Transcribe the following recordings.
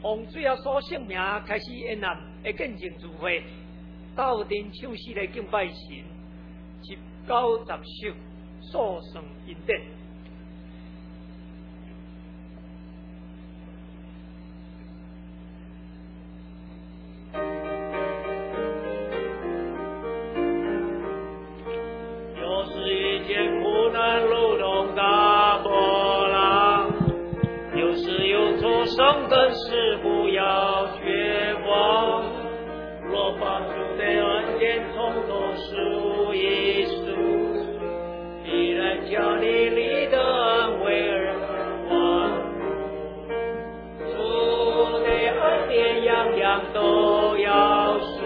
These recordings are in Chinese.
洪水啊所性命开始演难会见证聚会，斗阵唱诗来敬拜神，90首数算恩典。 又是一件苦难如同大波浪，有时有错生的事不要绝望，若把主的恩典从头数一数，必然叫你离得安慰而忘。主的恩典样样都要数，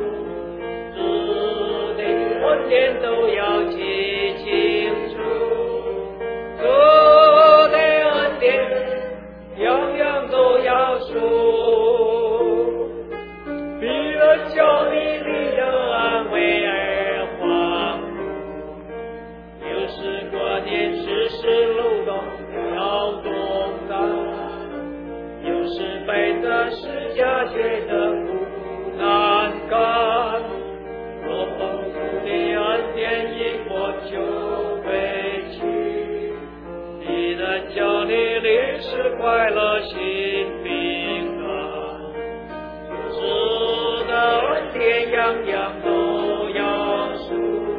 主的恩典都要记清楚，主的恩典样样都要数，必然叫你离得安慰而慌。有时观念世事路动要动荡，有时背着十架觉得苦难干，若丰富的恩典一过就飞去，必然叫你临时快乐心平安。主的恩典样样都要数，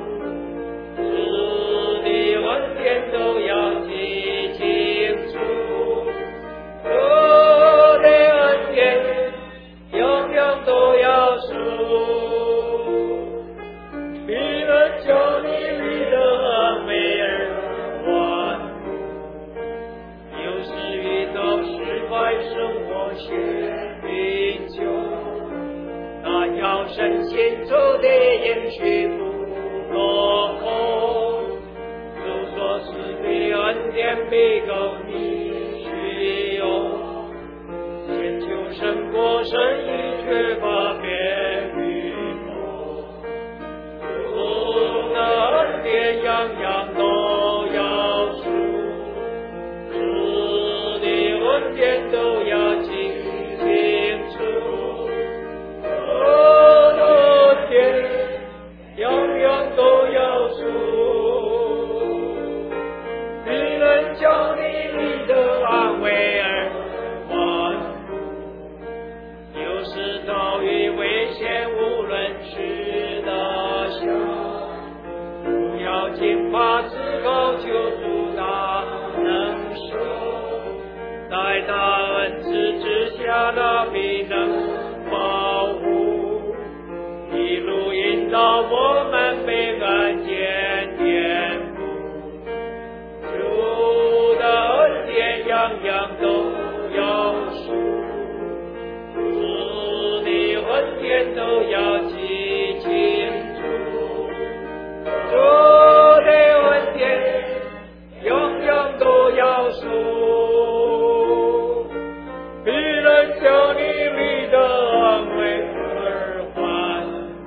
主的恩典都要记清楚，主的恩典样样都要数，必然叫你离得安慰而还。有时遇到失败生活却贫穷，那要神先走的延续不落空，主所赐的恩典必够你需用，先求神过生意却把别与谋，主的恩典样样都要数，主的恩典都要记清楚，主的恩典样样都要数，必然叫你离得安慰而还。有时遭遇危险，无论吃得下，不要惊怕，自高求主大能手，在大恩赐之下，那必能保护，一路引导我们平安见天父。主的恩典样样都要数，主的恩典都要记清楚，主的恩典样样都要数，必然叫你离得安慰而还。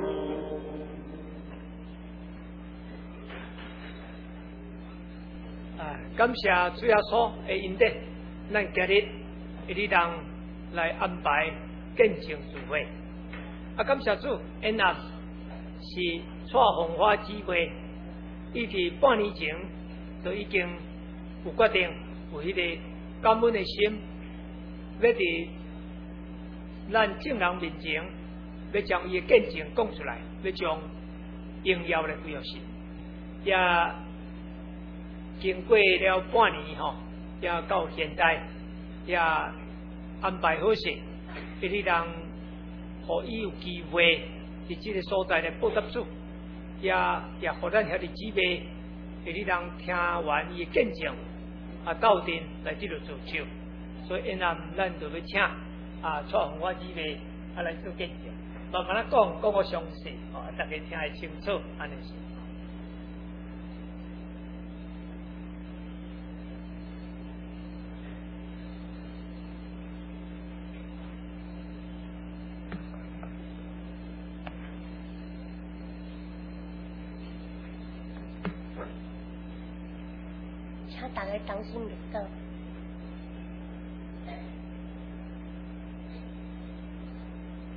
感谢主耶稣的恩典，咱今日一日当来安排见证聚会。感谢主，恩暗是带红花姊妹，伊伫半年前就已经有决定有迄个感恩的心，要伫咱众人面前，要将伊的见证讲出来，要将荣耀来归于神。也经过了半年也到现在，也安排好势，一日人互伊有机会伫这个所在来报答主，也互咱遐个姊妹，一日人听完伊的见证，斗阵来这个做手。所以因咱就要请带红花姊妹来做见证，慢慢讲个详细，大家听会清楚，安尼是。 请大家当心入岛。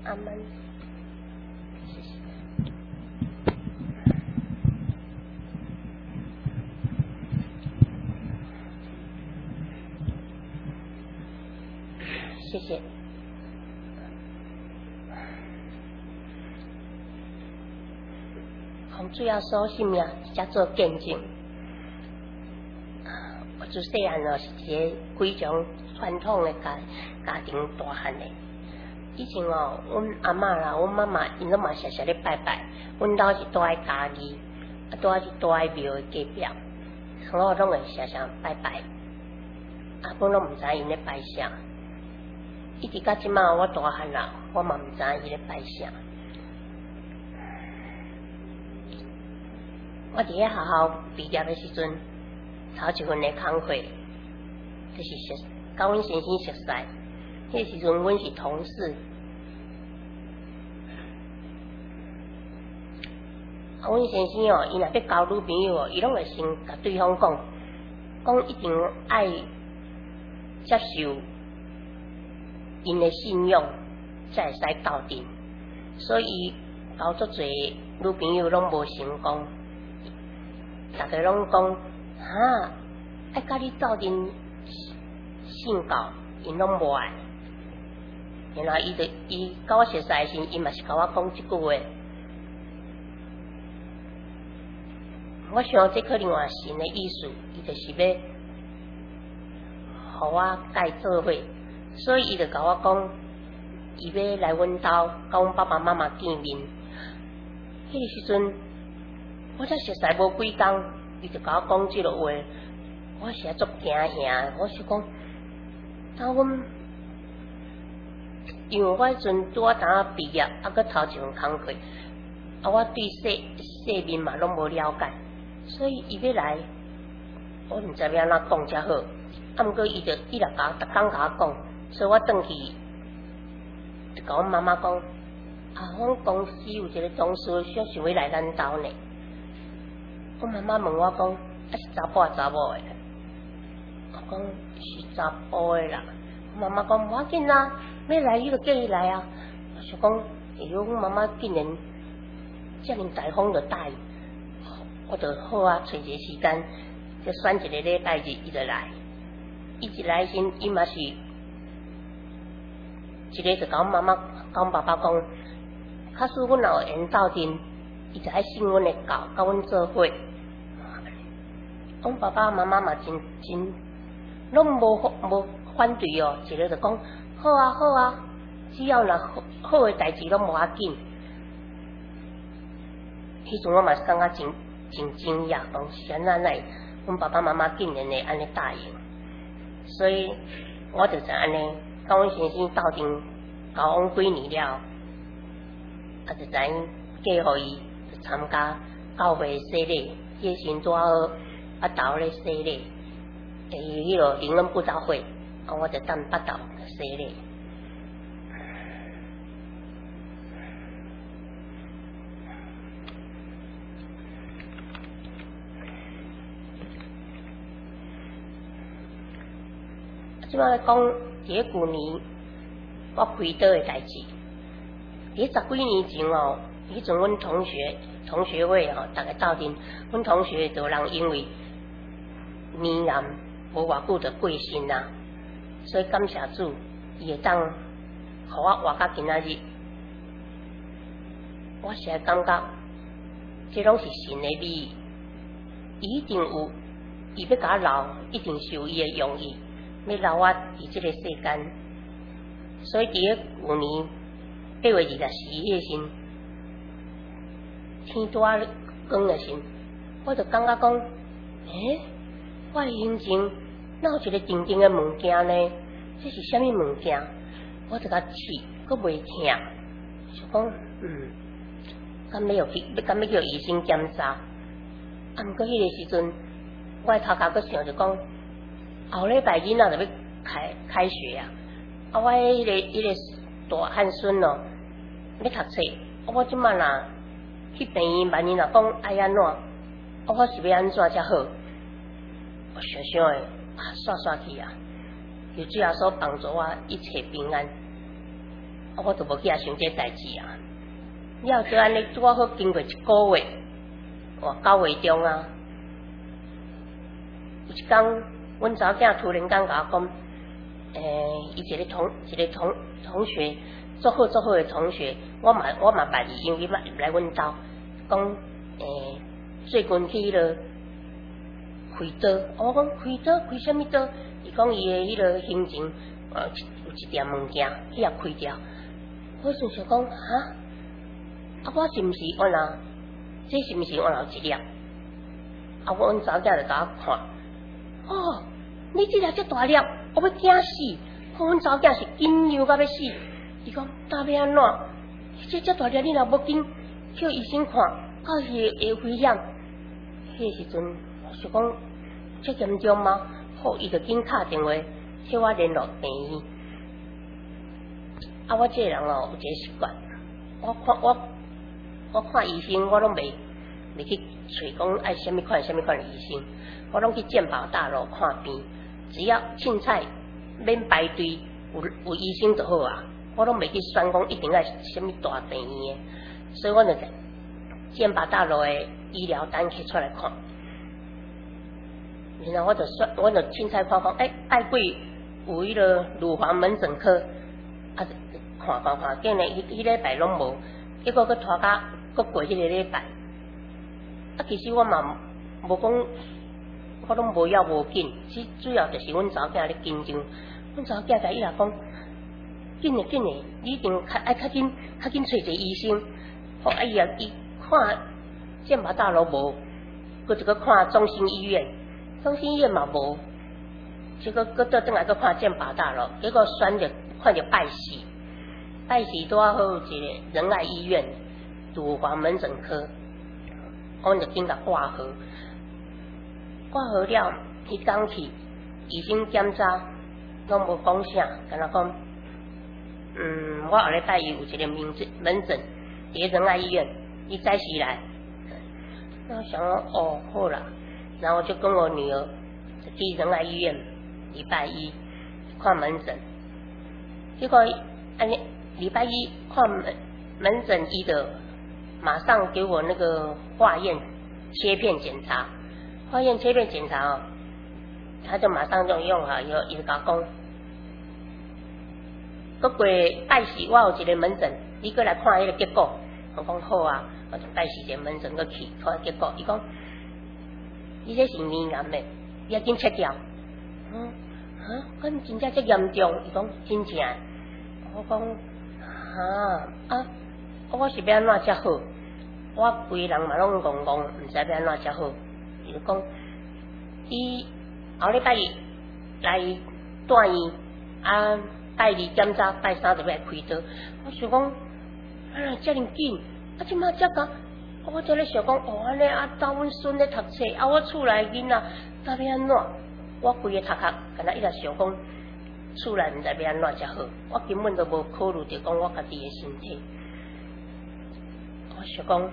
阿门。谢谢。洪主要说性命才做见证。我自细汉是一个非常传统的家庭大汉的。以前阮阿嬷啦、阮妈妈，因拢嘛常常咧拜拜。阮兜是住喺嘉义，拄仔是住喺庙的隔壁，所以我拢会常常拜拜。本拢毋知因咧拜啥。一直到即马我大汉啦，我嘛毋知伊咧拜啥。我伫咧学校毕业的时阵，头一份的工课，就是甲阮先生熟识。迄时阵阮是同事，阮先生伊若要交女朋友伊拢会先甲对方讲一定爱接受因的信用，才会使斗阵。所以交足侪女朋友拢无成功，大家拢讲爱甲你斗阵信教，因拢无爱。然后伊甲我熟识的时，伊嘛是甲我讲即句话。我想这可能也是神的意思，伊就是要互我甲伊做伙，所以伊就甲我讲，伊要来阮兜，甲阮爸爸妈妈见面。迄个时阵，我才熟识无几工，伊就甲我讲即个话，我实在足惊吓。我是讲，当阮，因为我迄阵拄仔毕业，搁头一份工课，我对世面嘛拢无了解。所以伊要来，我毋知要安怎讲才好。毋过伊若甲逐工甲我讲，所以我转去就甲阮妈妈讲，阮公司有一个同事想要来咱兜呢。阮妈妈问我讲，是查甫查某的？我讲是查甫的啦。阮妈妈讲无要紧啦，要来你就叫伊来啊。我想讲，阮妈妈竟然遮尔大方就答应。我就好找一个时间，就选一个礼拜日，伊就来。伊一来时，伊嘛是一个就甲阮妈妈、甲阮爸爸讲，假使阮若有缘斗阵，伊就爱信阮的教，甲阮做伙。阮爸爸妈妈嘛真，拢无反对一个就讲好啊，只要若好的代志拢无要紧。迄阵我嘛是感觉真惊讶，讲是安怎来，阮爸爸妈妈竟然会安尼答应，所以我就是安尼，甲阮先生斗阵交往几年了，就知影嫁互伊，就参加教会洗礼，迄时拄好头咧洗礼，迄个灵恩布道会，我就等8斗洗礼。即摆来讲，伫咧旧年我开刀的代志，伫10几年前迄阵阮同学会大家斗阵，阮同学就人因为年癌无偌久就过身啦，所以感谢主，伊会当互我活到今仔日，我实在感觉这拢是神的美意，伊一定有，伊要甲我留，一定是有伊的用意。要留我伫即个世间，所以伫咧旧年8月24日迄时，天拄仔光的时，我就感觉讲，我的心情哪有一个静静的物件呢？这是啥物物件？我就甲试，佫袂疼，想讲，敢要叫医生检查？毋过迄个时阵，我的头壳佫想着讲。后礼拜囡仔就要开学啊！我迄个大汉孙要读册，我即摆若去病院，万一若讲爱安怎，我是要安怎才好？我想想诶，煞去啊！求主耶稣帮助我一切平安。 我就无去遐想这代志啊。了就安尼，拄好经过1个月，9月中啊，有一天，阮查某囝突然间甲我讲，伊一个同学，做好的同学，我嘛捌伊，因为伊来阮兜，讲最近去迄落开刀，我讲开刀开什么刀？伊讲伊的迄落行程，有一点物件去遐开掉。我想讲哈，我是毋是我若这是毋是我有一粒？阮查某囝就甲我看，你这粒遮大粒，我要惊死！阮查某囝是紧张到要死，伊讲到要安怎？这大粒你若要紧叫医生看，到时会危险。迄时阵想讲这严重吗？好，伊就紧打电话替我联络病院。我这个人有一个习惯，我看医生，我拢袂去找讲爱什么款的医生，我拢去健保大楼看病，只要凊彩免排队，有医生就好啊。我拢袂去选讲一定要什么大病院的，所以我就健保大楼的医疗单摕出来看，然后我就凊彩看讲，爱贵有迄个乳房门诊科，看，竟然迄礼拜拢无，结果佫拖到佫过迄个礼拜。其实我嘛无讲，我拢无要无紧，主要就是阮查某囝咧紧张。阮查某囝甲伊来讲，紧诶，你一定爱较紧找一个医生。伊看健保大楼无，佫一个看中心医院嘛无，结果佫倒转来佫看健保大楼，结果看着拜喜拄好有一个仁爱医院乳房门诊科。阮就紧甲挂号了，迄天去医生检查拢无讲啥，干那讲，我后礼拜有一个门诊，伫仁爱医院，你早时来。我想说好啦，然后我就跟我女儿去仁爱医院礼拜一看门诊，结果安尼礼拜一看门诊伊的。马上给我那个化验切片检查，他就马上就用好以后，伊就甲我讲，过拜四我有一个门诊，你过来看迄个结果。我讲好啊，我就拜四一个门诊过去看结果。伊讲，你这是面癌的，你要紧切掉。咁真正这严重？伊讲真正。我讲我是要安怎才好？我规人嘛拢戆戆，唔知要安怎才好。伊就讲，伊后礼拜一来住院，拜二检查，拜三就要开刀。我想讲，遮尔紧，即马才讲，我在咧想讲，安尼当阮孙咧读册，我厝内囡仔，要安怎？我规个头壳，敢若一直想讲，厝内唔知要安怎才好。我根本都无考虑着讲我家己的身体。我想讲，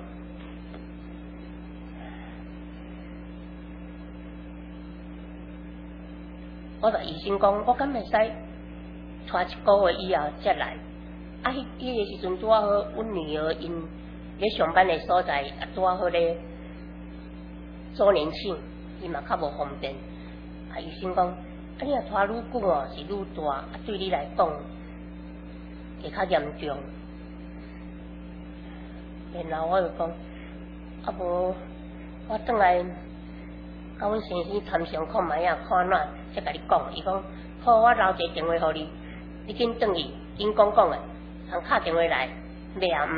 我甲医生讲，我敢袂使拖1个月以后才来。迄个时阵拄好，阮女儿因咧上班的所在，拄好咧周年庆，伊嘛较无方便。医生讲，你若拖愈久是愈大，对你来讲会较严重。然后我就讲，无我转来甲阮先生参详看卖啊，看哪才甲你讲。伊讲好，我留一个电话互你，你紧转去，紧讲诶，通打电话来，袂啊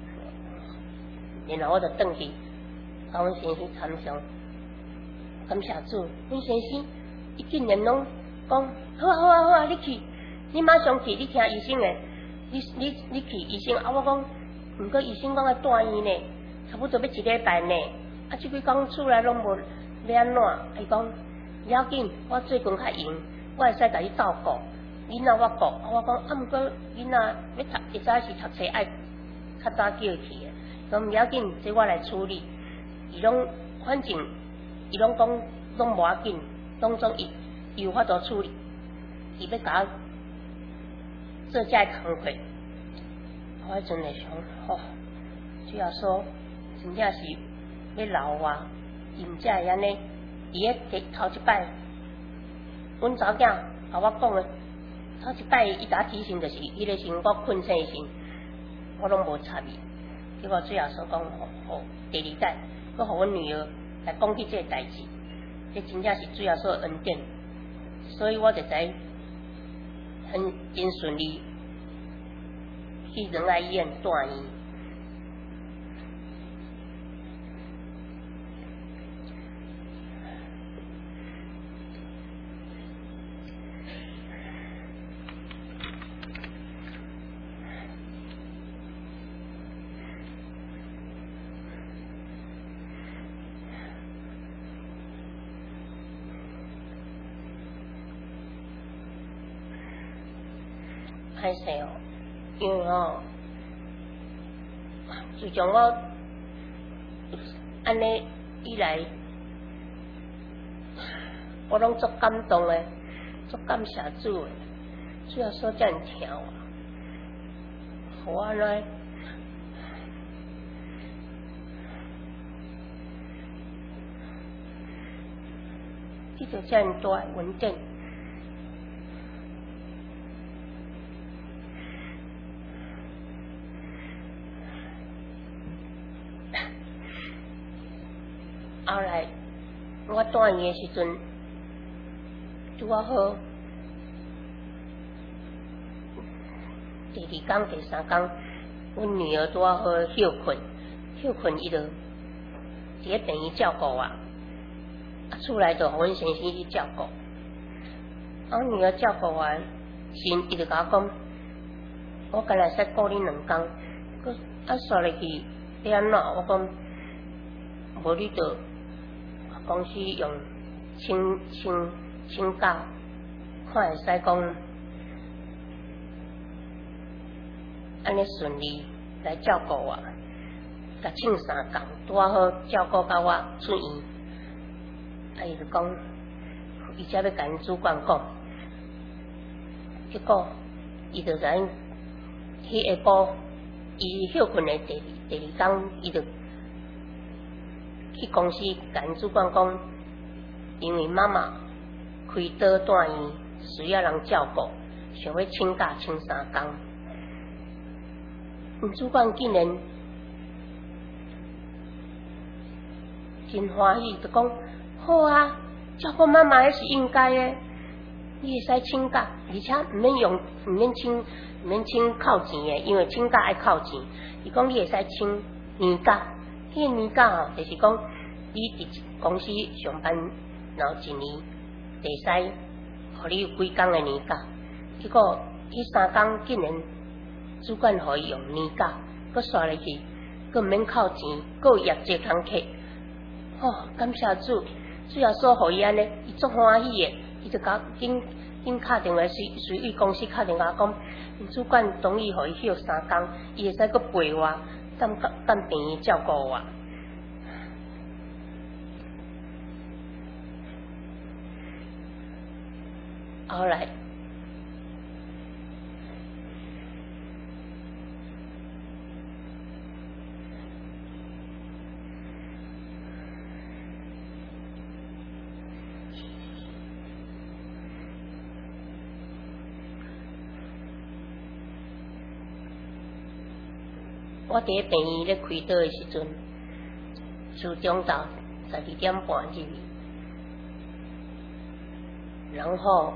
然后我就转去甲阮先生参详，感谢主，阮先生伊竟然拢讲好啊，你去，你马上去，你听医生诶，你去医生我讲。毋过医生讲要住院呢，差不多要1礼拜呢。即几工厝内拢无要安怎？伊讲不要紧，我最近较闲，我会使甲你照顾。囡仔我顾，我讲毋过囡仔要读，一早是读册爱较早叫去的，讲不要紧，这我来处理。伊拢反正伊拢讲拢无要紧，拢总伊有法度处理。伊要甲我做遮个工课， 我迄阵会想，主要说真正是要留啊，因才会安尼。伊迄头一摆，阮查某囝甲我讲诶，头一摆伊甲我提醒就是，迄个时我困醒时，我拢无插伊。结果主要说讲，第二摆，佮互阮女儿来讲起这个代志，这真正是主要说恩典，所以我就知真顺利去仁爱医院住院。歹势哦，因为自从我安尼以来，我拢足感动诶，足感谢主诶，主要说遮尔疼我，互我安尼，伊就遮尔大诶稳定。后来我住院诶时阵，拄啊好，第二天、第三天，阮女儿拄啊好休困，伊就伫咧病院照顾我，厝内就互阮先生去照顾。阮女儿照顾我时，伊就甲我讲，我干来使顾你2工，煞入去要安怎？我讲，无你就公司用请假，看会使讲安尼顺利来照顾我，甲请3工，拄啊好照顾到我出院。伊就讲，伊才要甲因主管讲，结果伊就甲因迄下晡，伊休困的第二天，伊就去公司甲因主管讲，因为妈妈开刀住院，需要人照顾，想要请假请3工。因主管竟然真欢喜，就讲好啊，照顾妈妈迄是应该的，你会使请假，而且毋免请扣钱的，因为请假爱扣钱。伊讲你会使请年假。迄个年假就是讲你伫公司上班，然后1年会使，互你有几工的年假。结果迄3工竟然主管互伊用年假，佮刷入去，佮毋免扣钱，佮有业绩通客。感谢主，主要说互伊安尼，伊足欢喜的，伊就甲紧敲电话随伊公司敲电话讲，主管同意互伊休3工，伊会使佮陪我。干病院照顾我，后来我伫咧病院咧开刀的时阵，自中昼12点半入去，然后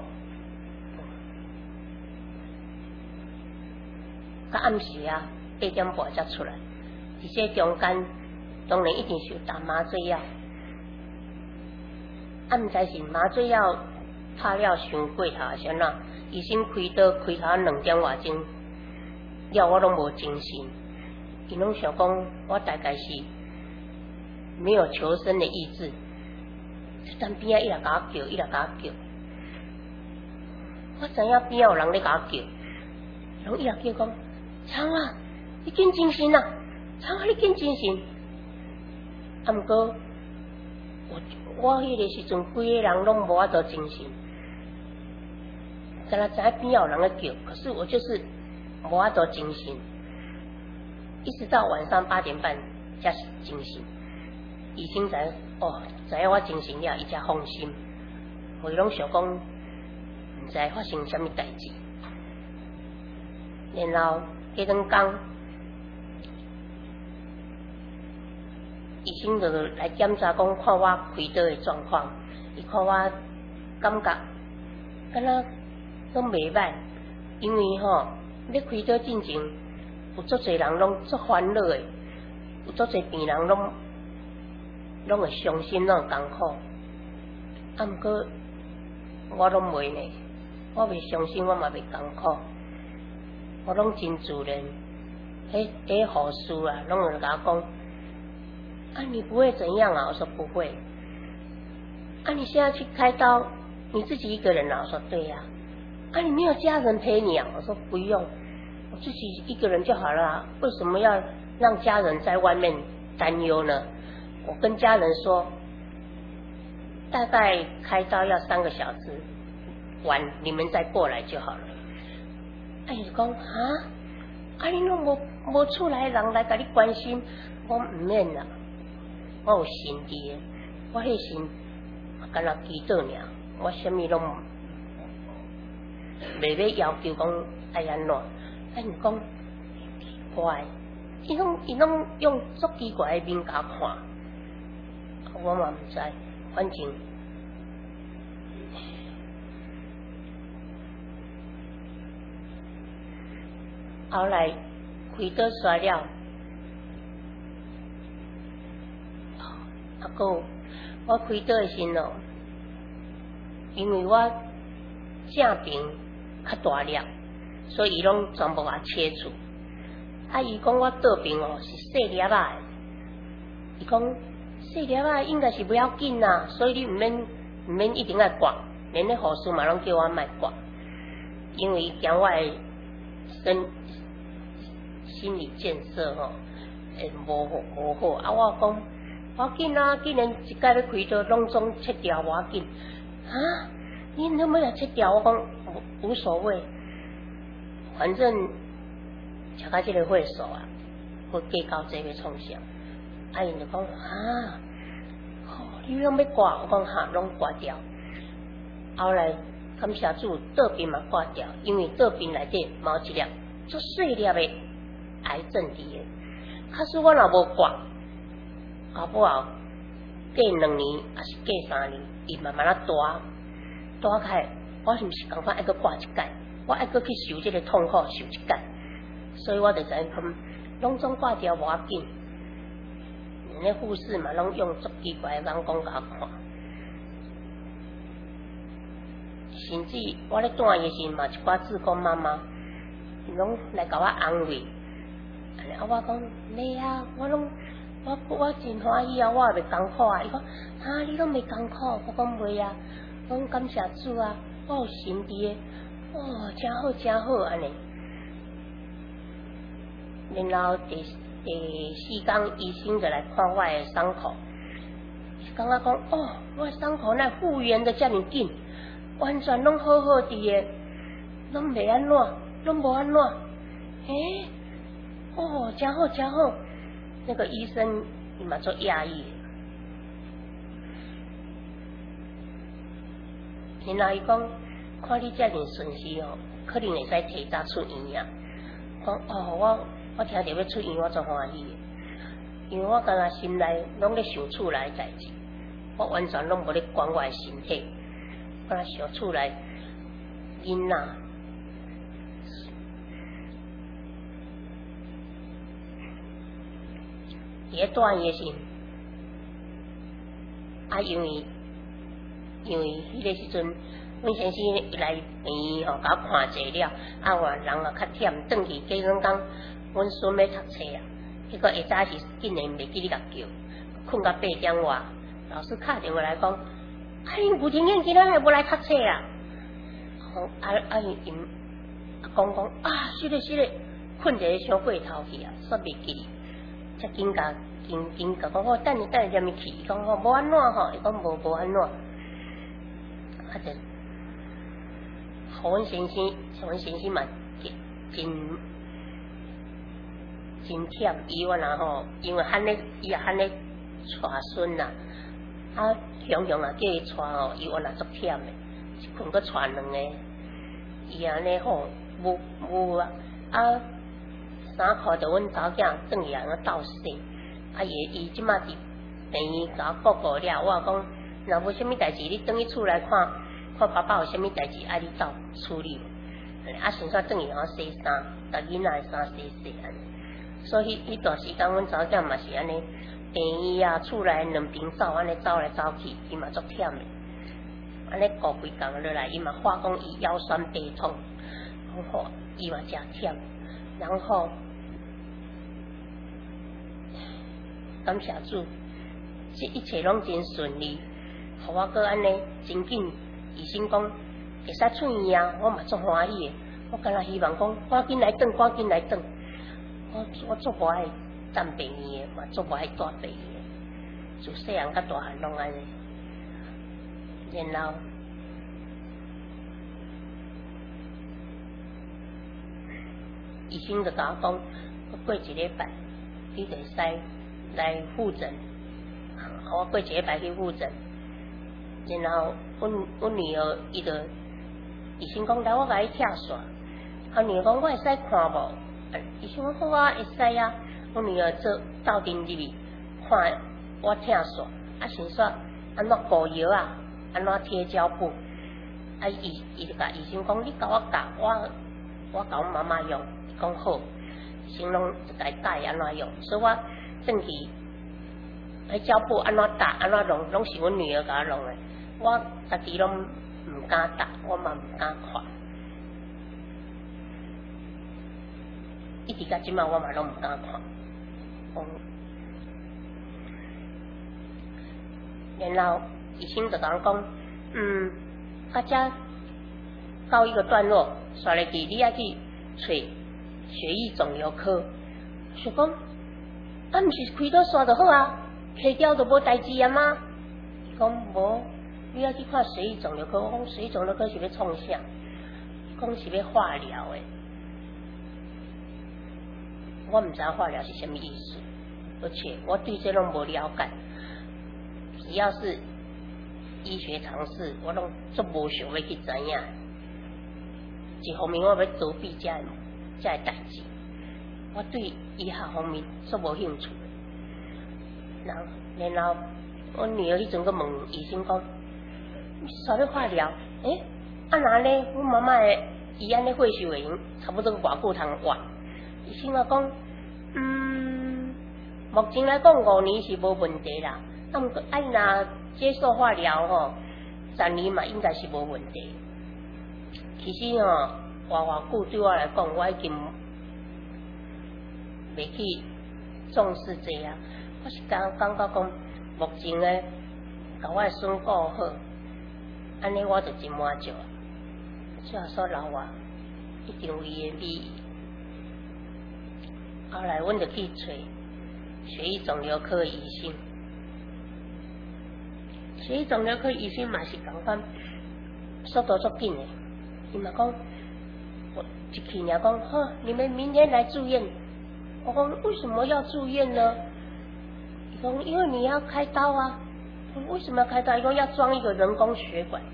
到暗时8点半才出来。伫这中间，当然一定是有打麻醉药，毋知是麻醉药拍了伤过头还是安怎？医生开刀开头2点外钟，了我拢无精神。伊拢想讲，我大概是没有求生的意志。站边伊来甲我叫，伊来甲我叫。我知影边有人咧甲我叫，然后伊来叫讲：昌啊，你紧精神啊！昌啊，你紧精神。啊，毋过我迄个时阵，规个人拢无法度精神。敢若知影边有人咧叫，可是我就是无法度精神。 一直到晚上8点半才惊醒。医生知影我精神了，伊才放心。我拢想讲，毋知发生什么代志。然后迄两天，医生就来检查，讲看我开刀的状况。伊看我感觉敢若拢袂歹，因为要开刀进前，有足侪人拢足烦恼的，有足侪病人拢会伤心，拢会艰苦。毋过我拢袂呢，我袂伤心，我嘛袂艰苦，我拢真自然。迄护士啊，拢会甲我讲：啊，你不会怎样啊？我说不会。啊，你现在去开刀，你自己一个人啊？我说对呀。啊，你没有家人陪你啊？我说不用，我自己一个人就好了啊。为什么要让家人在外面担忧呢？我跟家人说，大概开刀要3个小时，完你们再过来就好了。伊讲啊，你拢无厝内人来甲你关心，我唔免啦，我有神伫的，我迄神敢若祈祷尔，我什么拢袂要要求讲爱安怎。伊讲奇怪，伊拢用足奇怪的面甲看，我嘛唔知，反正后来开刀煞了，还我开刀的时候，因为我正病较大粒，所以伊拢全部甲切除。伊讲我倒病是细粒仔，伊讲细粒仔应该是不要紧啦，所以你唔免一定要刮，连那护士嘛拢叫我莫刮，因为惊我的心理建设会无好。啊，我讲我紧啊，既然一摆要开刀，拢总切掉我紧啊！你能不能切掉？我讲无所谓，反正吃到这个会数啊，会计较这要创啥？因就讲你拢要刮，我讲拢刮掉。后来感谢主，倒病嘛刮掉，因为倒病内底毛一粒足细粒的癌症伫的。可是我若无刮，后尾过2年还是过3年，伊慢慢大开，我是毋是赶快爱去挂一届，我爱去受这个痛苦，受一届，所以我就知影讲，拢总挂掉无要紧。那护士嘛，拢用足奇怪的眼光甲我看，甚至我咧住的时嘛，一寡志工妈妈，拢来甲我安慰。我讲没啊，我真欢喜啊，我也袂艰苦啊。伊讲你拢袂艰苦，我讲袂啊，我讲感谢主啊，我有神伫的，真好安尼。然后第4天，医生就来看我的伤口，感觉讲我的伤口那复原的遮尔紧，完全拢好伫的，拢袂安怎，拢无安怎，真好。那个医生伊嘛做讶异，然后伊讲，看你遮尔顺势可能会使提早出院啊。讲我听到要出院，我足欢喜的，因为我感觉心内拢咧想厝内代志，我完全拢无咧管我的身体，我咧想厝内囡仔。伫咧住院的时，因为迄个时阵，阮先生来医院甲我看者了，我人也较忝，转去过两工，阮孙要读册啊，结果下早是竟然袂记你甲叫，困到8点外，老师打电话来讲，因吴婷燕今仔日无来读册啊，因讲是咧，困者伤过头去啊，煞袂记，才紧甲讲等你念咪去，伊讲无安怎伊讲无安怎，就阮先生嘛真真忝，伊我若吼，因为伊也喊咧带孙啦，啊，雄雄啊叫伊带吼，伊我若足忝诶，一困搁带两个，伊安尼吼，无啊衫裤着阮查某囝转去安尼斗洗，啊伊即马伫病院甲我顾了，我讲若无啥物代志，你转去厝内看爸爸有啥物代志，爱你斗处理。啊，先煞转去互洗衫，甲囡仔诶衫洗安尼。所以迄段时间，阮查某囝嘛是安尼，病院啊、厝内两边走，安尼走来走去，伊嘛足忝诶。安尼顾规工落来，伊嘛话讲伊腰酸背痛，讲好伊嘛真忝。然后感谢主，这一切拢真顺利，互我搁安尼真紧。医生讲会使出院啊，我嘛足欢喜诶。我敢若希望讲赶紧来转，赶紧来转。我足无爱等病院诶，嘛足无爱住病院诶。自细汉到大汉拢安尼。然后医生就甲我讲，过一礼拜你就会使来复诊。我过一礼拜去复诊。然后阮女儿伊就医生讲来，我甲伊拆线。女儿讲我会使看无？医生讲好啊，会使啊。阮女儿做斗阵入去看我拆线，啊先煞安怎膏药啊，安怎贴胶布。啊伊就甲医生讲，你甲我教，我甲阮妈妈用。伊讲好，医生拢甲伊教安怎用，所以我转去迄胶布安怎搭安怎弄，拢是阮女儿甲我弄诶。我家己拢毋敢搭，我嘛毋敢看。一直到即马，我嘛拢毋敢看。然后医生就甲我讲，到遮到一个段落，刷入去你爱去找血液肿瘤科。想讲，毋是开刀刷就好啊，开掉就无代志啊吗？伊讲无。你要去看血液肿瘤科，我讲血液肿瘤科是要创啥？讲是要化疗诶，我毋知影化疗是什么意思，而且我对这拢无了解。只要是医学常识，我拢足无想要去知影。一方面我要躲避这代志，我对医学方面足无兴趣。然后我女儿迄阵个问医生讲。煞要化疗？啊那呢？阮妈妈诶，伊安尼血小会用差不多偌久通活？医生啊讲，目前来讲5年是无问题啦。啊，毋过爱若接受化疗吼，3年嘛应该是无问题。其实吼，偌久对我来讲，我已经袂去重视这啊。我是感觉讲，目前咧，甲我诶孙顾好。安尼我就真满足，最后说老啊，一定为伊美。后来阮就去找血液肿瘤科医生，血液肿瘤科医生嘛是共款，速度足紧诶。伊嘛讲，我一去尔讲，好，你们明天来住院。我讲为什么要住院呢？伊讲因为你要开刀啊。为什么要开刀？伊讲要装一个人工血管。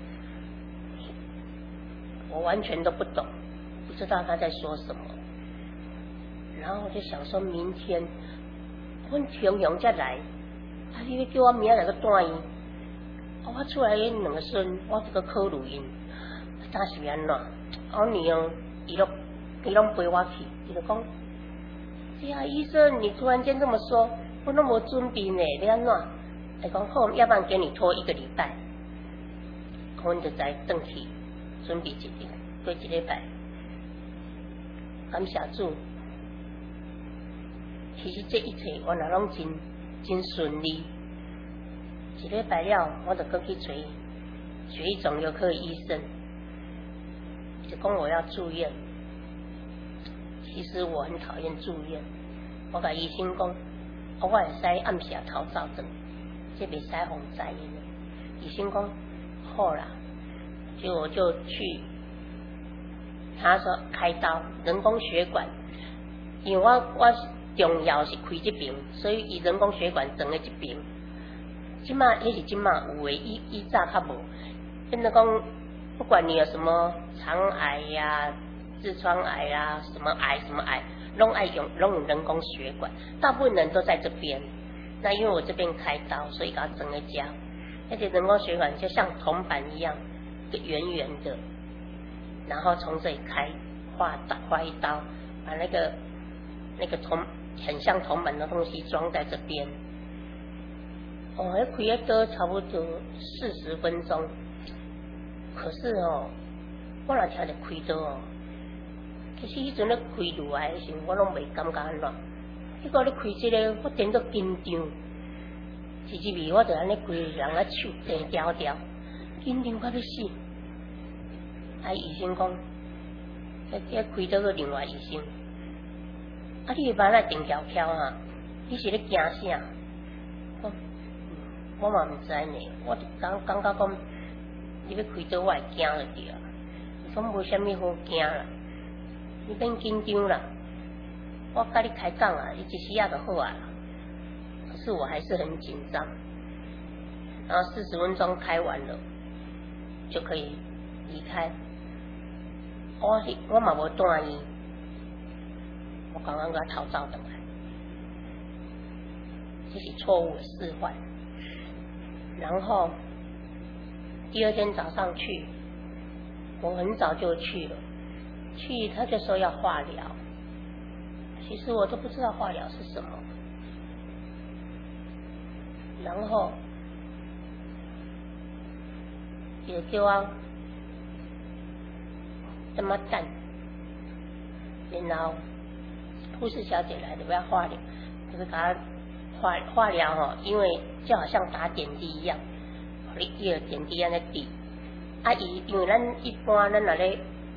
我完全都不懂，不知道他在说什么。然后我就想说明天阮雄雄才来，你要叫我明仔来个带伊，我厝内因2个孙，我这个考虑因，当是安怎？我女儿伊拢陪我去，伊就讲，哎呀医生，你突然间这么说，我都无准备呢，你安怎？伊讲好，要不然给你拖1个礼拜，阮就再转去准备过一礼拜。感谢主，其实这一切原来拢真顺利。1礼拜了，我就过去找血液肿瘤科医生，就讲我要住院。其实我很讨厌住院，我甲医生讲，我会使暗时头早转。这袂使互知的，医生讲好啦，结果我就去，他说开刀人工血管，因为我重要是开这边，所以伊人工血管长在这边。即马迄是即马有诶，以早较无。变得讲，不管你有什么肠癌呀、痔疮癌啊、什么癌，拢用人工血管，大部分人都在这边。那因为我这边开刀，所以给它整个夹，而且人工血管就像铜板一样，圆圆的，然后从这里划一刀，把那个铜很像铜板的东西装在这边。开一刀差不多40分钟，可是我若听着开刀其实迄阵咧开落来的时候，我拢袂感觉安怎。结果咧开这个，我真都紧张，一味我就安尼规个人啊手平条条，紧张到要死。医生讲，开刀个另外医生，你个眼仔定翘翘你是咧惊啥？我嘛毋知呢，我就感觉讲，你要开刀我会惊就对啊。伊讲无啥物好惊啦，你免紧张啦，我甲你开讲啊，你一时仔就好啊。可是我还是很紧张。然后40分钟开完了，就可以离开。我嘛无带伊，我刚刚给他逃走回来，这是错误的示范。然后第二天早上去，我很早就去了，他就说要化疗，其实我都不知道化疗是什么。然后也叫我这么等，然后护士小姐来了，不要化疗，就是给他化疗因为就好像打点滴一样，你叶点滴安尼滴。因为咱一般咱若咧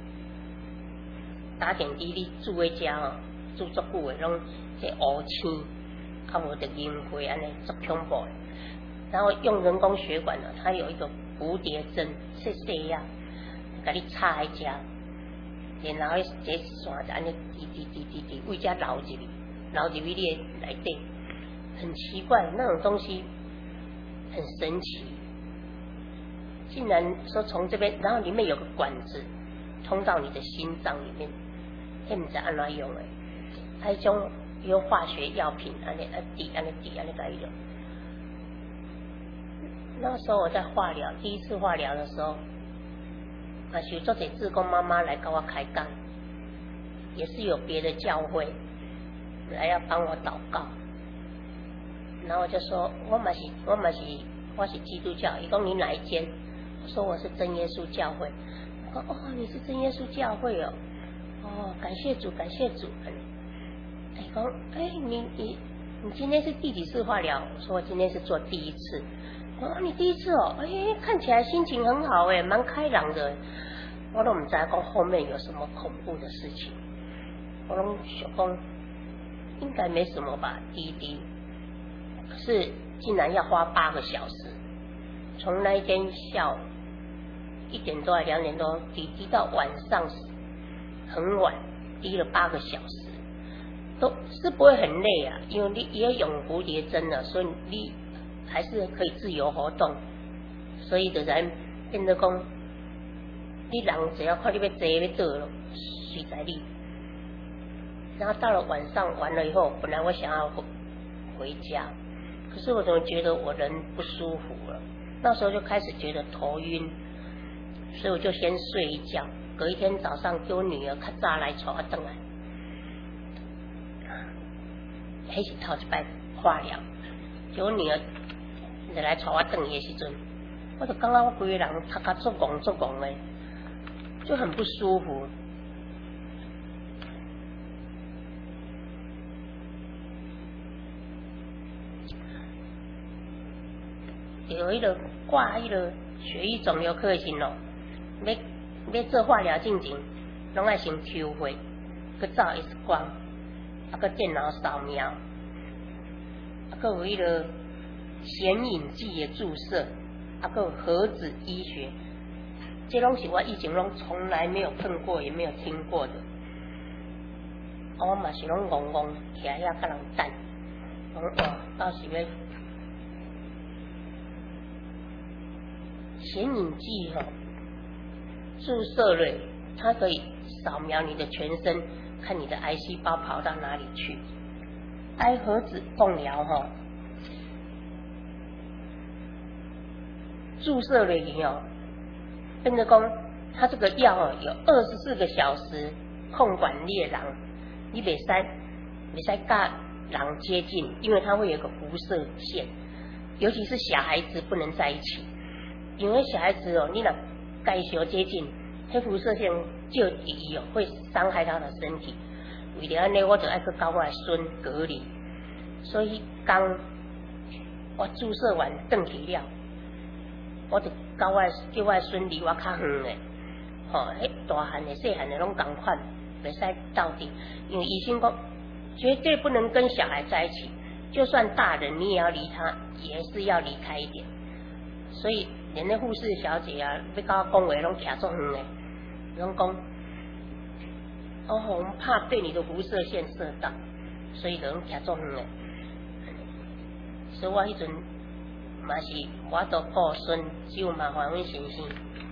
打点滴，你住在家住足久的，拢这乌青，较无得银灰安尼足恐怖的。然后用人工血管它有一个蝴蝶针，细啊，给你插在遮，然后这线就安尼滴，为遮流入去你的内底。很奇怪，那种东西很神奇，竟然说从这边，然后里面有个管子通到你的心脏里面，不知道安怎用的，还用化学药品安尼滴安尼来用。那时候我在化疗，第一次化疗的时候，有做些志工妈妈来跟我开讲，也是有别的教会来要帮我祷告。然后我就说，我是基督教。伊讲你哪一间？我说我是真耶稣教会。我说你是真耶稣教会哦，感谢主。伊讲你今天是第几次化疗？我说我今天是做第一次。我说你第一次看起来心情很好蛮开朗的。我都唔知讲后面有什么恐怖的事情，我拢想讲应该没什么吧，滴。可是竟然要花8个小时，从那一天下午1点多还2点多滴到晚上很晚，滴了8个小时，都是不会很累啊，因为你也用蝴蝶针了，所以你还是可以自由活动，所以就然变得讲，你人只要看你要坐要倒了，随在你。然后到了晚上完了以后，本来我想要回家。可是我怎么觉得我人不舒服了？那时候就开始觉得头晕，所以我就先睡一觉。隔一天早上给我女儿较早来带我回来，那是头一摆化疗，给我女儿就来带我回来的时阵，我就感觉我规个人头壳作戆的，就很不舒服。有迄个挂迄个血液肿瘤科的时候，要做化疗进前，拢爱先抽血，去照 X 光，个电脑扫描，个有迄个显影剂的注射，个有核子医学，这拢是我以前拢从来没有碰过，也没有听过的。 我嘛是拢戆戆徛遐甲人等，讲到时要显影剂注射了，它可以扫描你的全身，看你的癌细胞跑到哪里去。癌核子共疗注射了以后，变成讲它这个药有24个小时控管猎人，你袂使甲人接近，因为它会有个辐射线，尤其是小孩子不能在一起，因为小孩子你若介小接近，迄辐射线就会伤害他的身体。为了安尼，我就爱去教我的孙隔离，所以刚我注射完转去了，我就叫我的孙离我较远的，迄大汉的、细汉的拢同款，袂使到底，因为医生讲绝对不能跟小孩在一起，就算大人你也要离他，也是要离开一点。所以连那护士小姐要甲我讲话拢徛足远的，拢讲我们怕被你的辐射线射到，所以就拢徛足远的。所以我迄阵嘛是我都顾孙，只有麻烦阮先生。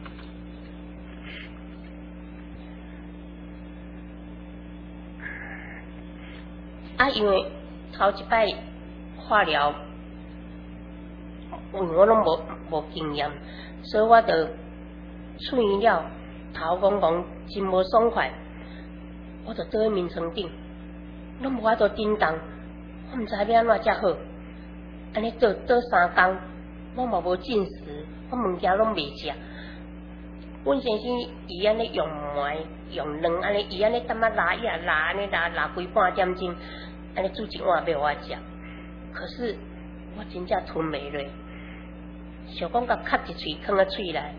因为头一摆化疗，因为我拢无经验，所以我就出院了，头讲真无爽快，我就倒去眠床顶，拢无法度振动，我毋知要安怎才好。安尼倒3天，我嘛无进食，我物件拢袂食。阮先生伊安尼用糜用卵安尼，伊安尼淡仔拉呀拉安尼拉规半点钟，安尼煮一碗俾我食。可是我真正吞袂落，想讲甲卡一喙囥在喙内，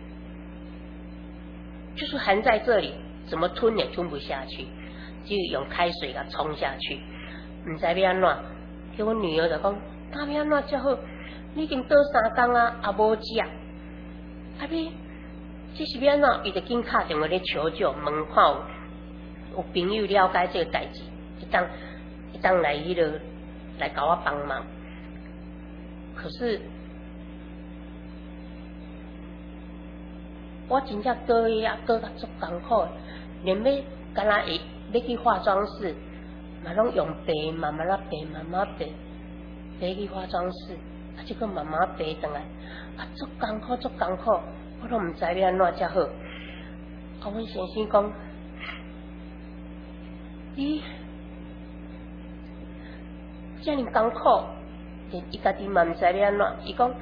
就是含在这里，怎么吞也吞不下去，只有用开水甲冲下去，毋知要安怎。叫阮女儿就讲，要安怎才好？你已经倒3天啊，也无食，你这是要安怎？伊就紧打电话咧求救，问看有朋友了解这个代志，一当来来搞我帮忙。可是我真正倒甲足艰苦，连要敢若要去化妆室，嘛拢用背，慢慢背去化妆室，结果慢慢背转来，足艰苦，我都毋知要安怎才好。阮先生讲，你遮尔艰苦，伊家己嘛毋知要安怎。伊讲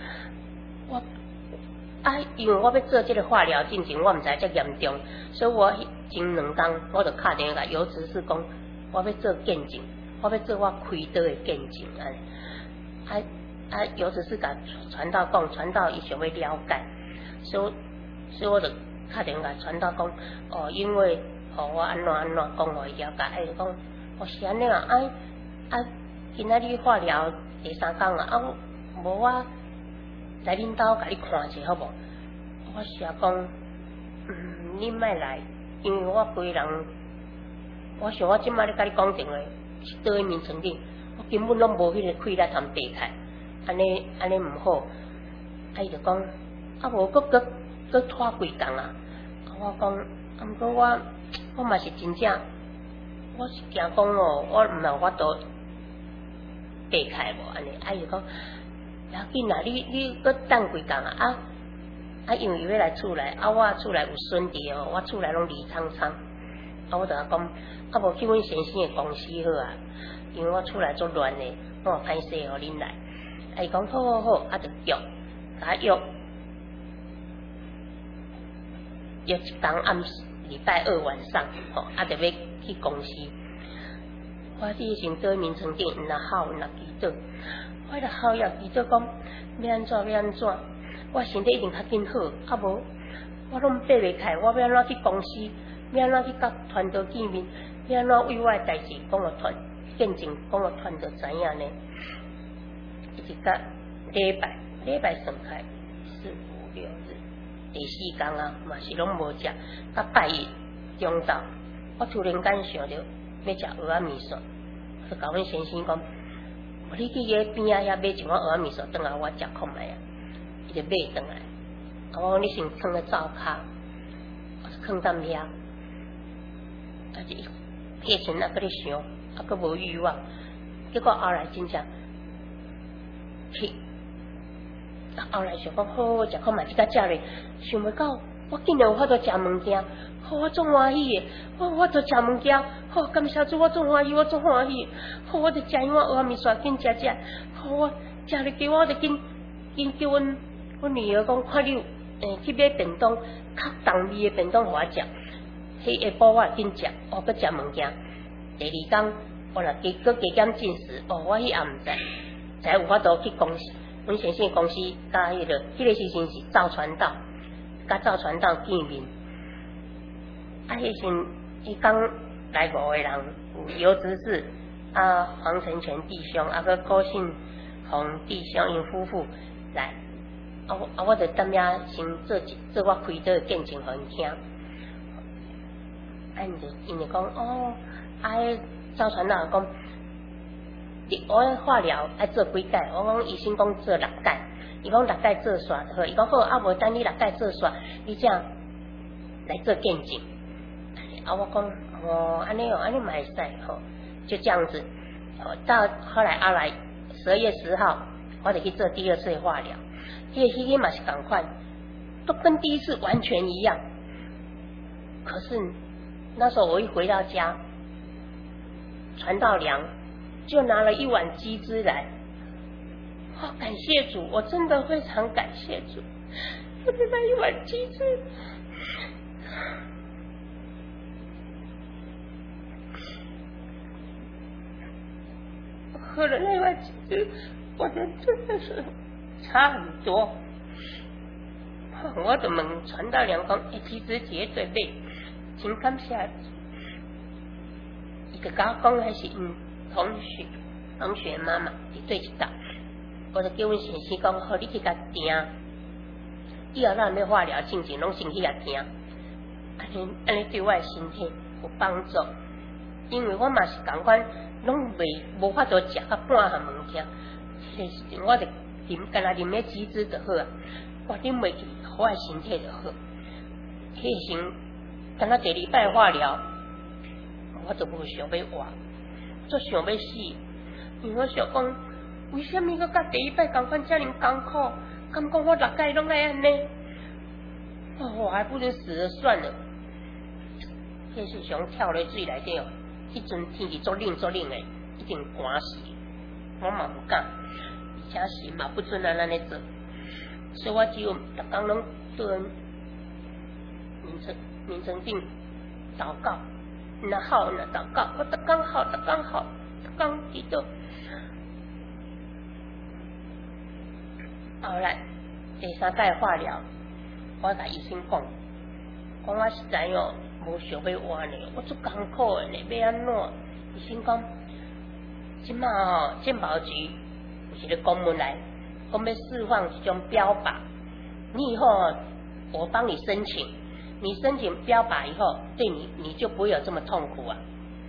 因为我要做这个化疗进前，我毋知遮严重，所以我前2天我就打电话甲邮资是讲，我要做见证，我要做我开刀的见证邮资是甲传道讲，传道伊想要了解，所以我就打电话传道讲，因为我安怎讲互伊了解，伊讲是安尼啊，今仔日化疗第3天啊，无我来恁兜甲你看者好无？我是讲，你莫来，因为我规人，我想我即摆咧甲你讲电话，是倒去眠床顶，我根本拢无迄个气力通爬开，安尼毋好。伊就讲，无搁拖几工啊？我讲，毋过我嘛是真正，我是惊讲我毋有法度爬开无安尼。伊就讲。要紧啦，你搁等几工啊？因为伊要来厝内，我厝内有孙弟我厝内拢离苍苍，我就讲，无去阮先生的公司好啊，因为我厝内足乱的，我歹势互恁来。伊讲好，就约，甲约一天暗时，礼拜2晚上，就要去公司。我第一阵倒眠床顶，若好，若祈祷。我就好要祈祷讲要安怎，我身体一定较紧好，无我拢爬袂开，我要安怎去公司，要安怎去甲团队见面，要安怎为我的代志讲互团见证，讲互团队知影呢？一直到礼拜算开4、5、6日，第4天啊，嘛是拢无食，到拜一中昼，我突然间想到， 要食蚵仔面线，就甲阮先生讲，你去个边仔遐买一碗蚵仔面线，转来我食看卖啊。伊就买转来，我讲你先放咧灶骹，我就放踮遐，但是迄阵啊，搁咧想，啊，搁无欲望，结果后来真正去，后来想讲好食看卖，即个食咧，想袂到我竟然有法度食物件。好，我总欢喜的，我都食物件，好，感谢主，我总欢喜，我总欢喜，好，我就食一碗蚵仔面线，紧食，好，我食了给我就紧叫阮女儿讲，看你去买便当，较重味的便当互我食，迄下晡我紧食，我搁食物件。第二天我若搁加减进食，我迄暗毋知有法度去公司，阮先生公司甲迄个时阵是造船道，甲造船道见面。啊，迄阵伊讲来5个人，有游执事啊，黄成全弟兄，啊个高信宏弟兄因夫妇来，我就踮遐先做我开刀见证互因听。因就讲迄造船佬讲，我化疗爱做几届，我讲医生讲做6届，伊讲6届做煞就好，伊讲好，啊无等你6届做煞，你这样来做见证。啊，我讲安尼安尼嘛会使吼，就这样子。到后来12月10号，我就去做第2次的化疗。迄个嘛是同款，都跟第一次完全一样。可是那时候我一回到家，传道娘就拿了一碗鸡汁来。感谢主，我真的非常感谢主，就那一碗鸡汁。喝了那碗鸡汁，我觉得真的是差很多。我就问传道娘讲，鸡汁绝对买，真感谢。伊就甲我讲，还是因同学妈妈伫对一道，我就叫阮先生讲，好，你去甲订，以后咱要化疗进前，拢先去甲订，安尼对我的身体有帮助。因为我嘛是同款。拢无法度食到半项物件，迄时阵我就干那啉迄鸡汁就好啊，我啉袂去，我的身体就好。迄时干那第2摆化疗，我就无想要活，就想要死。因为我想讲，为什么佮第1摆同款遮尔艰苦？敢讲我6届拢来安尼？我还不如死了算了。迄时想跳落水内底哦。迄阵天气足冷的，一定寒死，我嘛不敢，而且神嘛不准咱安尼做，所以我只有逐工拢对名称顶祷告，那好那祷告，我逐工好，逐工祈祷。后来第3届化疗，我甲医生讲我实在无想要活呢，我足艰苦的呢，要安怎？医生讲，即马健保局有一个公文来，讲要释放一种标靶，你以后我帮你申请，你申请标靶以后，对你就不会有这么痛苦啊。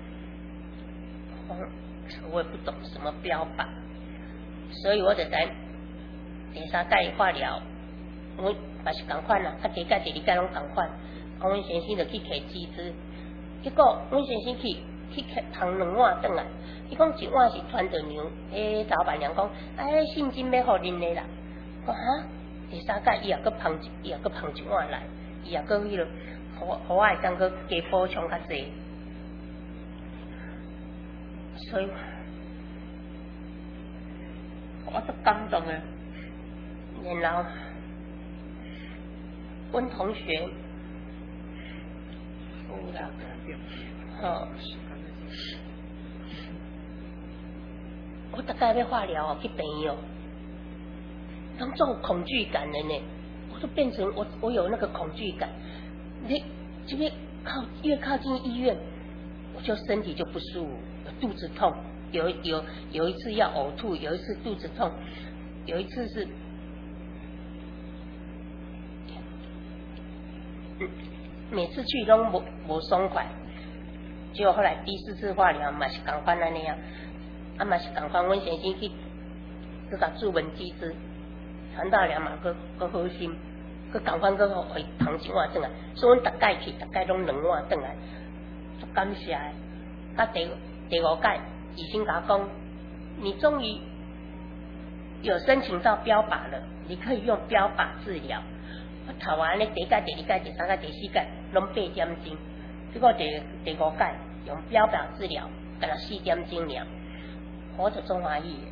我也不懂什么标靶，所以我就在第3届化疗，我也是同款啦，第1届、第2届拢同款。阮先生就去摕鸡汁，结果阮先生去捧2碗转来，伊讲1碗是传着牛，老板娘讲，现金要互恁的啦。我哈，第3届伊也搁捧1碗来，伊也搁迄落，互我会当搁加补充较济，所以我足感动的。然后，阮同学。我大概要化疗去朋友，当这种恐惧感的呢，我就变成我有那个恐惧感。你这边越靠近医院，我就身体就不舒服，有肚子痛，有一次要呕吐，有一次肚子痛，有一次是每次去都无爽快。 结果后来第4次化疗嘛是共款安尼啊，啊嘛是共款，阮先生去甲注文机制，传到了嘛，佮好心，佮共款佮回同一碗转来，所以阮逐届去，逐届拢2碗转来，足感谢的。到第5届，医生甲我讲，你终于有申请到标靶了，你可以用标靶治疗。我头安尼第1届、第2届、第3届、第4届拢8点钟，结果第5届用标靶治疗，干了4点钟了，我就中欢喜的。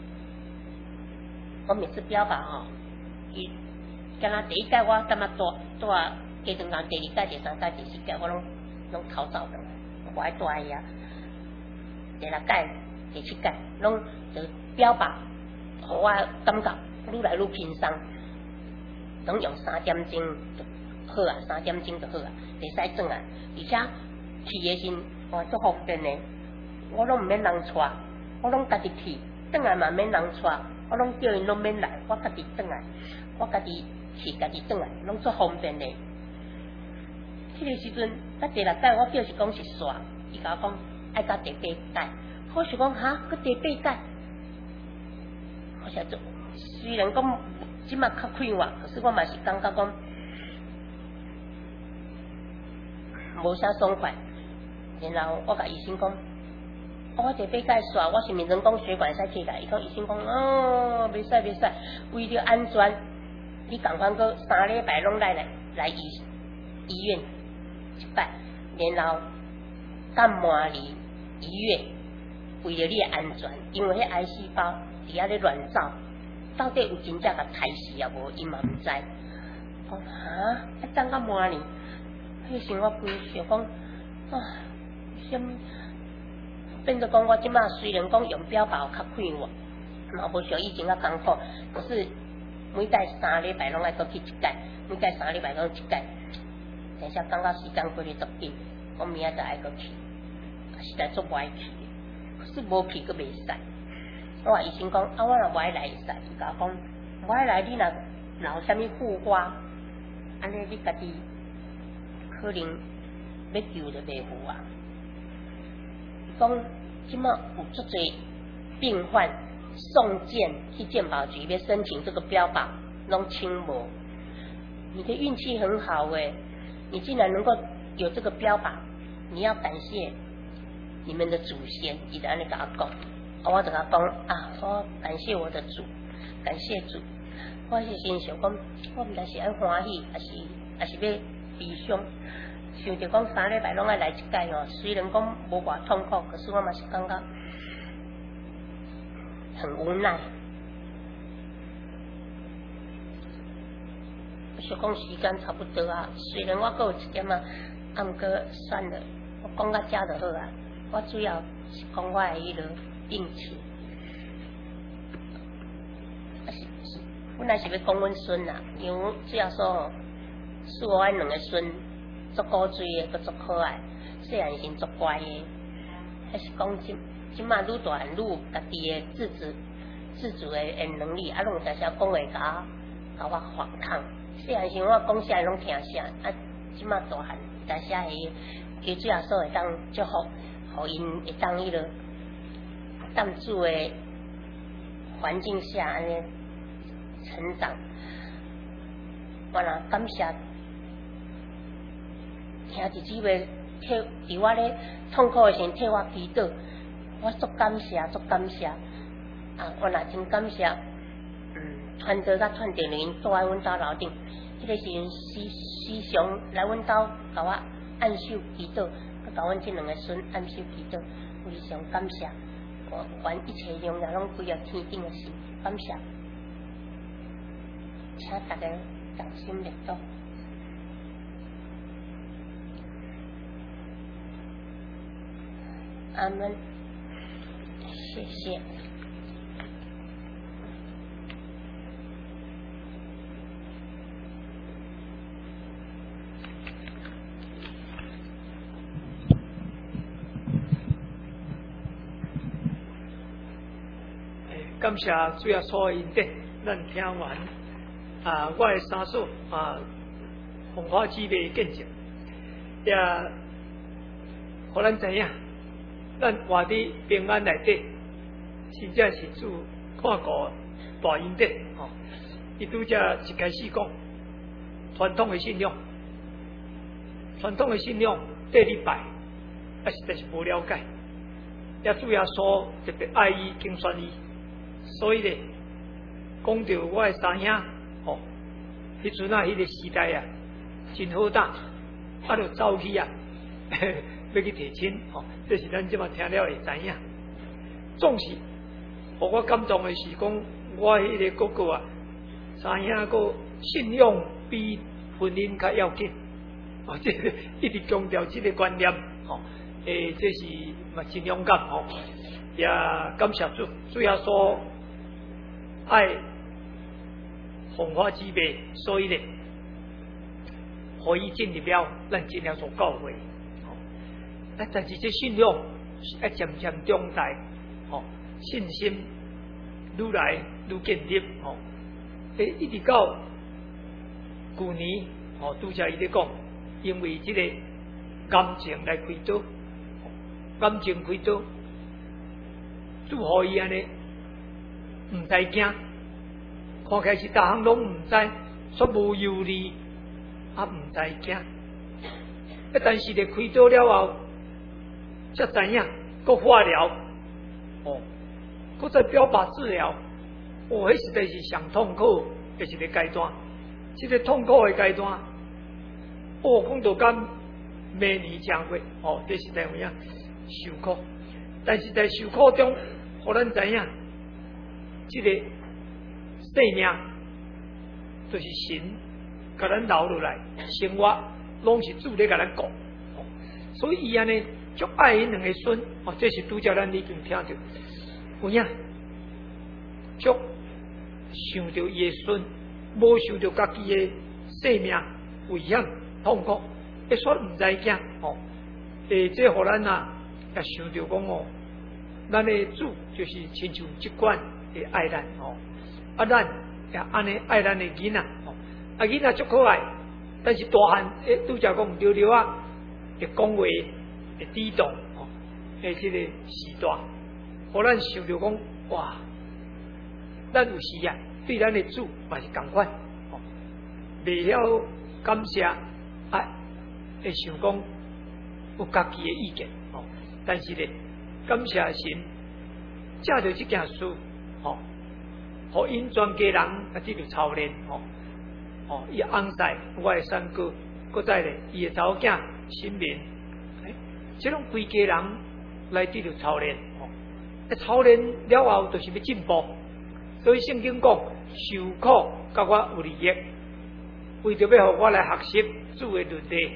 我每次标靶吼，伊干那第1届我感觉住加长工，第2届、第3届、第4届我拢逃走的，我爱住伊啊。第6届、第7届拢就标靶，互我感觉愈来愈轻松。拢用3点钟就好啊，3点钟就好啊，袂使转啊，而且去的时哇足方便的，我拢毋免人带，我拢家己去，转来嘛免人带，我拢叫因拢免来，我家己转来，我家己去家己转来，拢足方便的。迄个时阵，到第6届我叫是讲是煞，伊甲我讲爱到第8届，我是讲哈，搁第8届，我想做，虽然讲。即马较快活，可是我嘛是感觉讲无啥爽快。然后我甲医生讲，我第8届煞，我是毋是人工血管塞起来？伊讲医生讲，哦，袂使，为了安全，你共款个3礼拜拢来医院1摆，然后到麻里医院，为了你的安全，因为迄癌细胞伫遐咧乱走。到底有真正甲杀死啊无？伊嘛毋知。讲哈，等到满年，迄时我规想讲啊，什么？变做讲我即马虽然讲用标靶较快活，嘛无像以前较艰苦，可是每届3礼拜拢爱搁去1届，每届3礼拜拢1届，等下感觉时间过得足紧，我明仔载爱搁去，实在足无爱去，可是无去搁袂使。我话医生讲，啊，我若无爱来会使，伊甲我讲，无爱来，你若有啥物复发，安尼你家己可能要救就袂赴啊。伊讲，即马有足侪病患送件去健保局要申请这个标靶，拢请无。你的运气很好诶，你竟然能够有这个标靶，你要感谢你们的祖先，伊就安尼甲我讲。我就甲讲啊，我感谢我的主，感谢主。我是心想讲，我毋知是爱欢喜，还是要悲伤。想着讲3礼拜拢爱来1届哦，虽然讲无偌痛苦，可是我嘛是感觉很无奈。我想讲时间差不多啊，虽然我还有1点啊，啊毋过算了，我讲到遮就好啊。我主要是讲我的迄个。病情，本来是要讲阮孙啦，因为主要说吼，是我2个孙，足古锥的，佮足可爱，细汉时足乖的，还是讲即马愈大汉愈有家己的自主的能力，啊，拢有当时讲话甲我反抗。细汉时我讲啥拢听啥，啊，即马大汉当时迄主要说会当祝福，互因会当迄个。当主的环境下安尼成长，我若感谢兄弟姊妹替我咧痛苦的时替我祈祷，我足感谢啊！我若真感谢，传道甲传电因住在阮家楼顶，迄个时阵时常来阮家甲我按手祈祷，佮甲阮这2个孙按手祈祷，非常感谢。我愿一切荣耀拢归到天顶的事，感谢，请大家掌心热度。阿门，谢谢。 感谢主要所有恩典，咱听完我的3首红花姊妹见证，也互咱知影，咱活伫平安内底，真正是主看顾大恩典。吼，伊拄则一开始讲传统的信仰，传统的信仰第2拜，实在是无了解，也主要说特别爱伊敬选伊，所以咧，讲到我的三兄，吼，迄阵啊，迄个时代啊，真好打，就走去啊。要去提亲，吼，这是咱即马听了会知影。总是，互我感动的是讲，我迄个哥哥啊，三兄个信仰比婚姻较要紧，哦，这个一直强调这个观念，吼，这是嘛真勇敢，吼，也感谢主，主要说爱红花之辈，所以呢，可以进入了咱进了所教会。但是这信仰是要渐渐长大，吼，信心愈来愈建立，吼，一直到去年，吼，拄则伊咧讲，因为这个癌症来开刀，癌症开刀，祝福伊安尼，唔知惊，看起来是大项拢唔知，说无有利，唔知惊，但是咧开刀了后。才知影，搁化疗，搁再标靶治疗，迄实在是上痛苦的一个阶段。这个痛苦的阶段，讲到敢每年正过，这实在有影受苦。但是在受苦中，互咱知影，这个生命就是神甲咱留落来，生活拢是主咧甲咱顾，所以伊安尼。足爱因两个孙，这是拄则咱已经听到，有影，足想到伊的孙，无想到家己的生命危险痛苦，一说唔知惊，这互咱啊也想到讲咱的主就是亲像即款的爱咱，咱也安尼爱咱的囡仔，囡仔足可爱，但是大汉拄则讲溜溜啊，会讲话。会主动，这个时代，互咱想到讲，哇，咱有时啊，对咱的主嘛是同款，未晓感谢，会想讲有家己的意见，但是咧，感谢神，借着这件事，互因全家人啊，这个操练，伊翁婿我的三哥，搁再咧，伊的查某囝新民。这种规家人来得到操练，操练了后就是要进步。所以圣经讲，受苦甲我有利益，为着要互我来学习主的律例，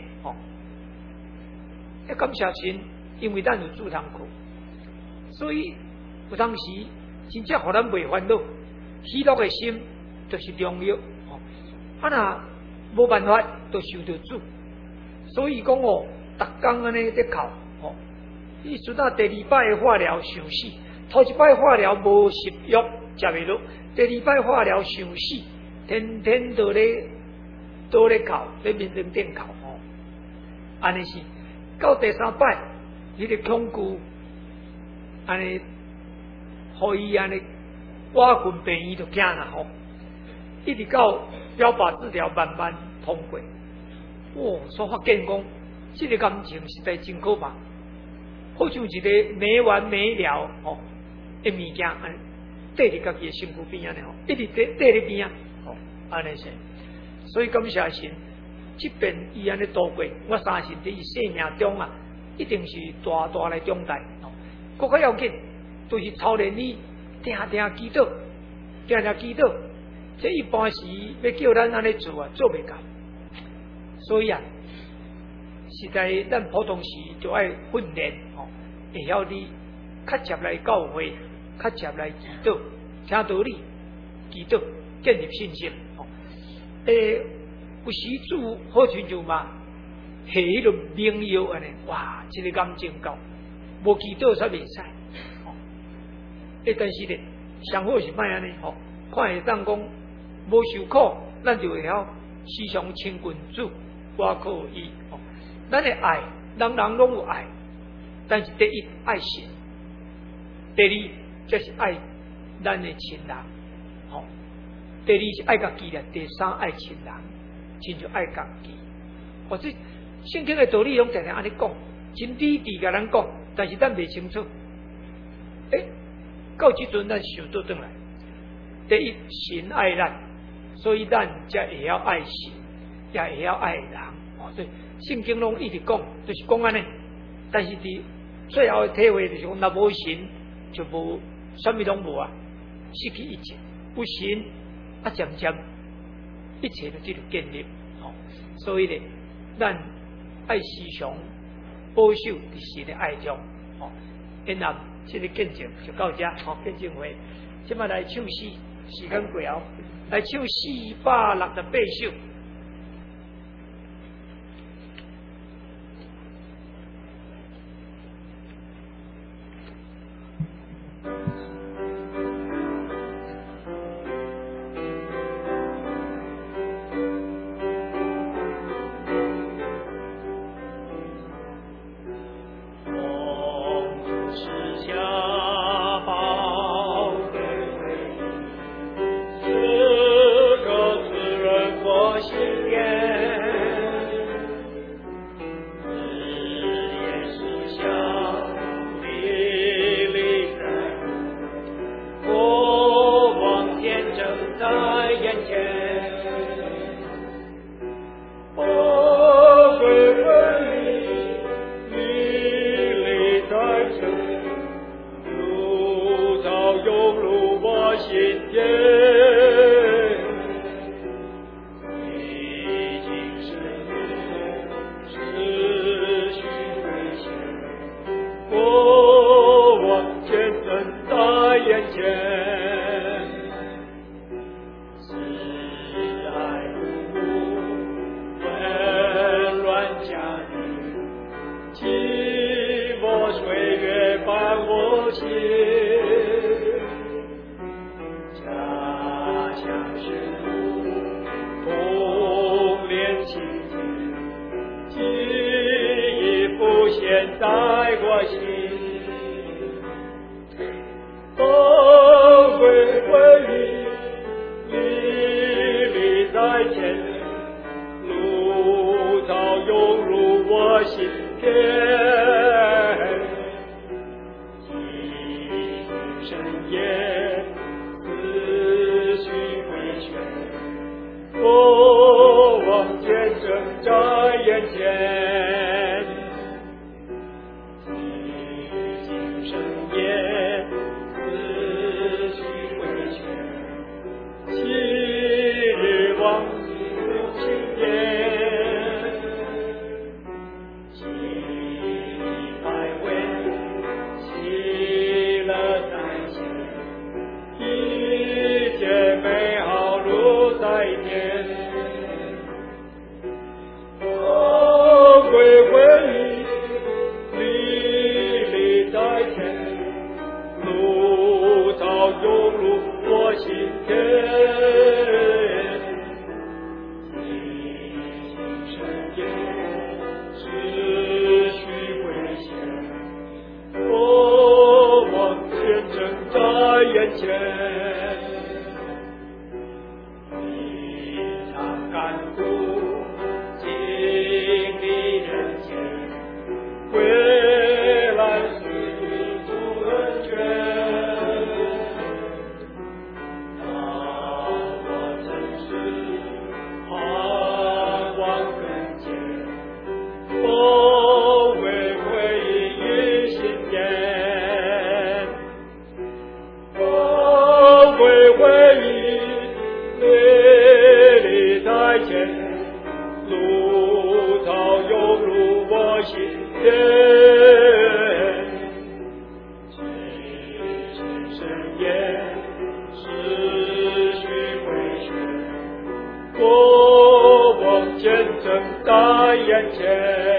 要感谢神，因为咱有主通去，所以有当时真正互咱袂烦恼，喜乐的心就是良药。若无办法，就受到主。所以讲逐工安尼在哭，伊阵啊第2摆的化疗想死，头1摆化疗无食药食袂落，第2摆化疗想死，天天都咧哭，咧面前顶哭，安尼是到第3摆，迄个恐惧安尼，互伊安尼我群病院就惊啦，一直到标靶治疗慢慢通过，所发现讲。这个感情实在真可怕，好像一个没完没了的物件，缀伫家己的身躯边安尼一直缀伫边安尼是。所以感谢神，即便伊安尼度过，我相信伫伊生命中啊，一定是大大来长大。更较要紧，就是操练你定祈祷，祈祷。这一般时要叫咱安尼做啊，做袂到。所以啊。实在，咱普通时就爱训练，会晓你较接来教会，较接来祈祷，听道理，祈祷建立信心。有时主好像就嘛，下迄个名药安尼，哇，这个感情高，无祈祷才袂使。但是咧，上好是卖安尼，看会当讲无受苦，咱就会晓时常亲近主，我靠伊。咱的爱，人人拢有爱， 但是第一爱神，第二这是爱咱的亲人，吼、第二是爱家己啦，第三爱亲人，亲就爱家己。或者圣经的道理拢常常安尼讲，真理地甲咱讲，但是咱未清楚。到即阵咱想倒转来，第一神爱咱，所以咱才会晓爱神，也会晓爱人。所以圣经拢一直讲，就是讲安尼。但是伫最后的体会就是讲，若无神就无什么拢无啊，失去一切。有神啊，渐渐一切就这就建立。所以呢，咱爱时常保守伫神的爱中。因南这个见证就到这，见证会，现在来唱诗，时间过后，来唱468首。 见证在眼前。